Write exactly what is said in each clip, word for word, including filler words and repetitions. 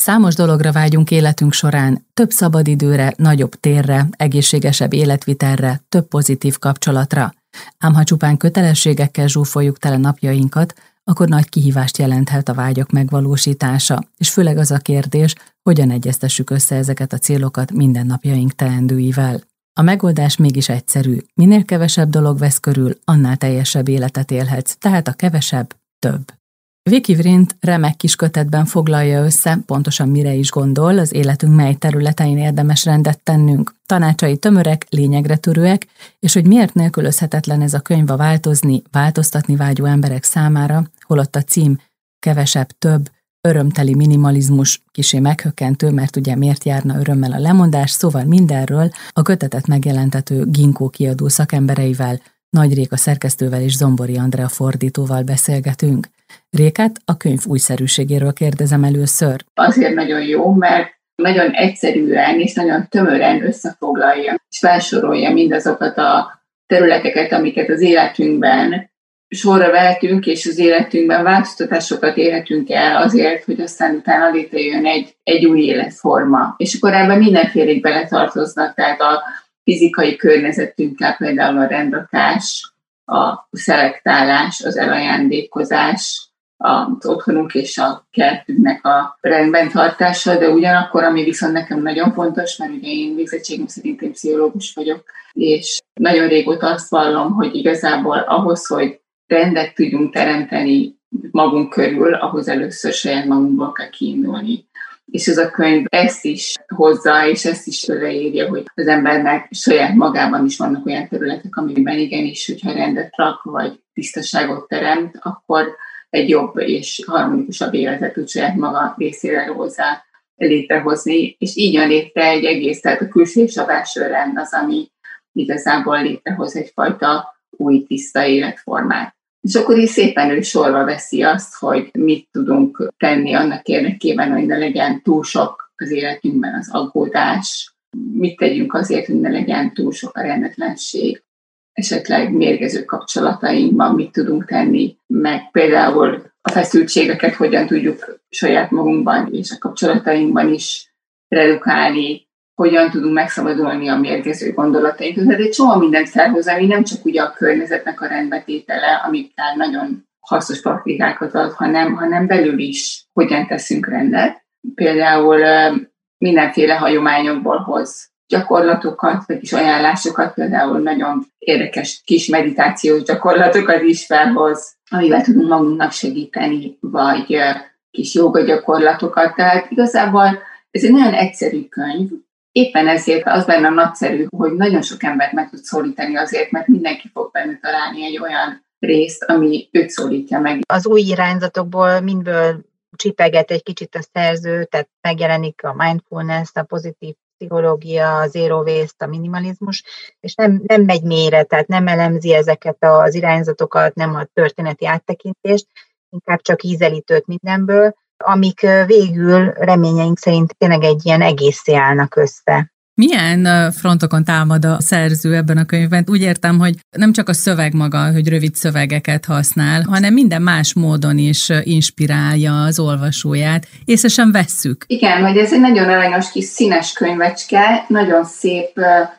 Számos dologra vágyunk életünk során, több szabadidőre, nagyobb térre, egészségesebb életvitelre, több pozitív kapcsolatra. Ám ha csupán kötelességekkel zsúfoljuk tele napjainkat, akkor nagy kihívást jelenthet a vágyak megvalósítása, és főleg az a kérdés, hogyan egyeztessük össze ezeket a célokat mindennapjaink teendőivel. A megoldás mégis egyszerű, minél kevesebb dolog vesz körül, annál teljesebb életet élhetsz, tehát a kevesebb több. Vicky Vrint remek kis kötetben foglalja össze, pontosan mire is gondol, az életünk mely területein érdemes rendet tennünk. Tanácsai tömörek, lényegre törőek, és hogy miért nélkülözhetetlen ez a könyv a változni, változtatni vágyó emberek számára, holott a cím kevesebb, több, örömteli minimalizmus, kissé meghökkentő, mert ugye miért járna örömmel a lemondás, szóval mindenről a kötetet megjelentető Ginkgo kiadó szakembereivel, Nagy Réka szerkesztővel és Zombori Andrea fordítóval beszélgetünk. Rékát a könyv újszerűségéről kérdezem először. Azért nagyon jó, mert nagyon egyszerűen és nagyon tömören összefoglalja, és felsorolja mindazokat a területeket, amiket az életünkben sorra vehetünk, és az életünkben változtatásokat érhetünk el azért, hogy aztán utána létrejön egy, egy új életforma. És akkor ebben mindenfélék beletartoznak, tehát a fizikai környezetünkkel, például a rendrakás, a szelektálás, az elajándékozás, az otthonunk és a kertünknek a rendben tartása, de ugyanakkor, ami viszont nekem nagyon fontos, mert ugye én végzettségem szerint én pszichológus vagyok, és nagyon régóta azt vallom, hogy igazából ahhoz, hogy rendet tudjunk teremteni magunk körül, ahhoz először saját magunkból kell kiindulni. És ez a könyv ezt is hozza, és ezt is leírja, hogy az embernek saját magában is vannak olyan területek, amiben igenis, hogyha rendet rak, vagy tisztaságot teremt, akkor egy jobb és harmonikusabb életet tud saját maga részére hozzá létrehozni, és így jön létre egy egész, tehát a külső és a belső rend az, ami igazából létrehoz egyfajta új, tiszta életformát. És akkor így szépen ő sorba veszi azt, hogy mit tudunk tenni annak érdekében, hogy ne legyen túl sok az életünkben az aggódás, mit tegyünk azért, hogy ne legyen túl sok a rendetlenség, esetleg mérgező kapcsolatainkban mit tudunk tenni, meg például a feszültségeket hogyan tudjuk saját magunkban és a kapcsolatainkban is redukálni, hogyan tudunk megszabadulni a mérgező gondolatainktól. Tehát egy csomó mindent felhoz, ami nem csak ugye a környezetnek a rendbetétele, amikkel nagyon hasznos praktikákat ad, hanem, hanem belül is hogyan teszünk rendet. Például mindenféle hagyományokból hoz gyakorlatokat, vagy kis ajánlásokat, például nagyon érdekes kis meditációs gyakorlatokat is felhoz, amivel tudunk magunknak segíteni, vagy kis jóga gyakorlatokat. Tehát igazából ez egy nagyon egyszerű könyv. Éppen ezért az benne nagyszerű, hogy nagyon sok embert meg tud szólítani azért, mert mindenki fog benne találni egy olyan részt, ami őt szólítja meg. Az új irányzatokból mindből csipeget egy kicsit a szerző, tehát megjelenik a mindfulness, a pozitív pszichológia, a zero waste, a minimalizmus, és nem, nem megy mélyre, tehát nem elemzi ezeket az irányzatokat, nem a történeti áttekintést, inkább csak ízelítőt mindenből, amik végül reményeink szerint tényleg egy ilyen egészé állnak össze. Milyen frontokon támad a szerző ebben a könyvben? Úgy értem, hogy nem csak a szöveg maga, hogy rövid szövegeket használ, hanem minden más módon is inspirálja az olvasóját. Észre sem vesszük. Igen, hogy ez egy nagyon aranyos kis színes könyvecske, nagyon szép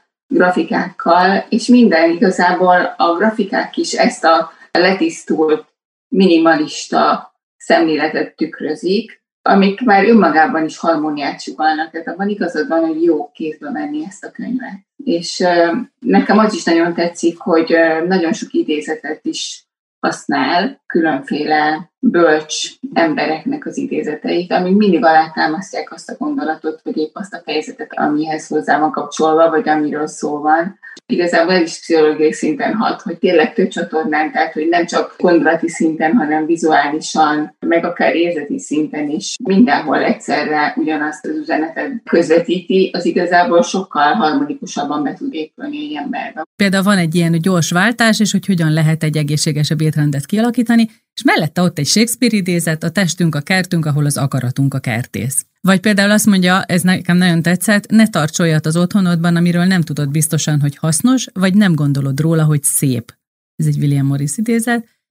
grafikákkal, és minden igazából a grafikák is ezt a letisztult, minimalista szemléletet tükrözik, amik már önmagában is harmóniát sugallnak, tehát abban igazad van, hogy jó kézbe venni ezt a könyvet. És uh, nekem az is nagyon tetszik, hogy uh, nagyon sok idézetet is használ, különféle bölcs embereknek az idézeteit, amik mindig alátámasztják azt a gondolatot, vagy épp azt a fejezetet, amihez hozzá van kapcsolva, vagy amiről szó van. Igazából ez is pszichológiai szinten hat, hogy tényleg több csatornán, tehát hogy nem csak gondolati szinten, hanem vizuálisan, meg akár érzeti szinten is mindenhol egyszerre ugyanazt az üzenetet közvetíti, az igazából sokkal harmonikusabban be tud épülni egy emberbe. Például van egy ilyen gyors váltás, és hogy hogyan lehet egy egészségesebb étrendet kialakítani, és mellette ott egy Shakespeare idézet, a testünk a kertünk, ahol az akaratunk a kertész. Vagy például azt mondja, ez nekem nagyon tetszett, ne tarts olyat az otthonodban, amiről nem tudod biztosan, hogy hasznos, vagy nem gondolod róla, hogy szép. Ez egy William Morris idézet.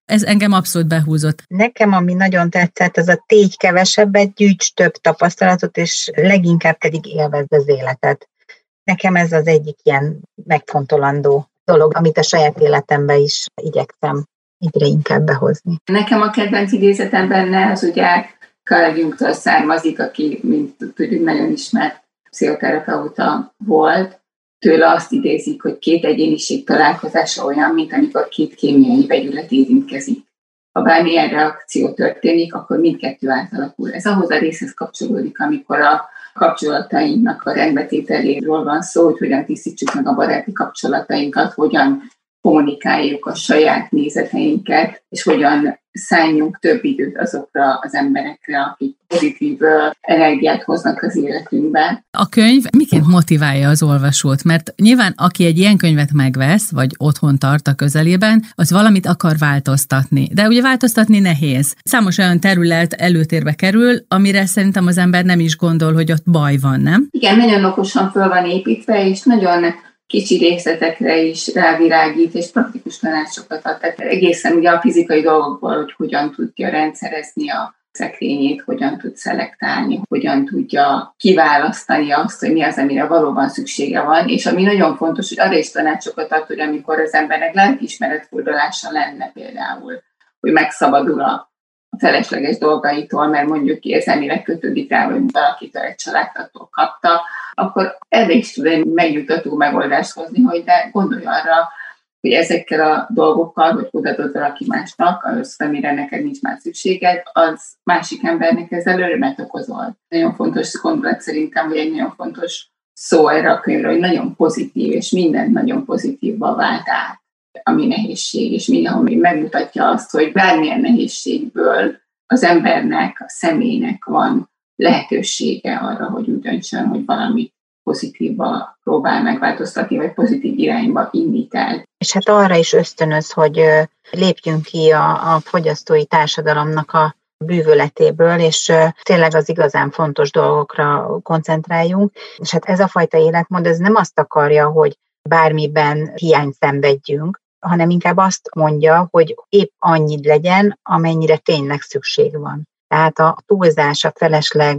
Ez engem abszolút behúzott. Nekem, ami nagyon tetszett, az a tégy kevesebbet, gyűjts több tapasztalatot, és leginkább pedig élvezd az életet. Nekem ez az egyik ilyen megfontolandó dolog, amit a saját életemben is igyekszem egyre inkább behozni. Nekem a kedvenc idézetem benne az ugye Carl Jungtól származik, aki, mint tudjuk, nagyon ismert pszichoterapeuta volt. Tőle azt idézik, hogy két egyéniség találkozása olyan, mint amikor két kémiai vegyület érintkezik. Ha bármilyen reakció történik, akkor mindkettő átalakul. Ez ahhoz a részhez kapcsolódik, amikor a kapcsolatainknak a rendbetételéről van szó, hogy hogyan tisztítsuk meg a baráti kapcsolatainkat, hogyan kommunikáljuk a saját nézeteinket, és hogyan szálljunk több időt azokra az emberekre, akik pozitív energiát hoznak az életünkbe. A könyv miként motiválja az olvasót? Mert nyilván aki egy ilyen könyvet megvesz, vagy otthon tart a közelében, az valamit akar változtatni. De ugye változtatni nehéz. Számos olyan terület előtérbe kerül, amire szerintem az ember nem is gondol, hogy ott baj van, nem? Igen, nagyon okosan föl van építve, és nagyon kicsi részletekre is rávilágít, és praktikus tanácsokat ad. Tehát egészen ugye a fizikai dolgokból, hogy hogyan tudja rendszerezni a szekrényét, hogyan tud szelektálni, hogyan tudja kiválasztani azt, hogy mi az, amire valóban szüksége van, és ami nagyon fontos, hogy arra is tanácsokat ad, hogy amikor az embernek lelkiismeretfordulása lenne például, hogy megszabadul a felesleges dolgaitól, mert mondjuk érzelmileg kötődik rá, hogy valakitől egy családtattól kapta, akkor erre is tud egy megnyugtató megoldást hozni, hogy de gondolj arra, hogy ezekkel a dolgokkal, hogy odaadod valaki másnak, az, amire neked nincs már szükséged, az másik embernek ezzel örömet okozol. Nagyon fontos gondolat szerintem, hogy egy nagyon fontos szó erre a könyvre, hogy nagyon pozitív, és minden nagyon pozitívba vált át, ami nehézség, és mindenhol még megmutatja azt, hogy bármilyen nehézségből az embernek, a személynek van lehetősége arra, hogy úgy döntsön, hogy valami pozitívba próbál megváltoztatni, vagy pozitív irányba indít el. És hát arra is ösztönöz, hogy lépjünk ki a, a fogyasztói társadalomnak a bűvöletéből, és tényleg az igazán fontos dolgokra koncentráljunk. És hát ez a fajta életmód, ez nem azt akarja, hogy bármiben hiányt szenvedjünk, hanem inkább azt mondja, hogy épp annyit legyen, amennyire tényleg szükség van. Tehát a túlzás, a felesleg,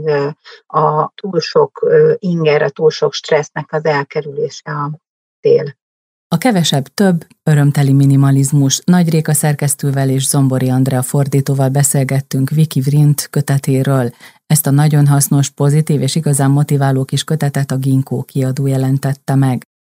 a túl sok inger, a túl sok stressznek az elkerülése a cél. A kevesebb több, örömteli minimalizmus. Nagy Réka szerkesztővel és Zombori Andrea fordítóval beszélgettünk Vicky Vrint kötetéről. Ezt a nagyon hasznos, pozitív és igazán motiváló kis kötetet a Ginkgo kiadó jelentette meg.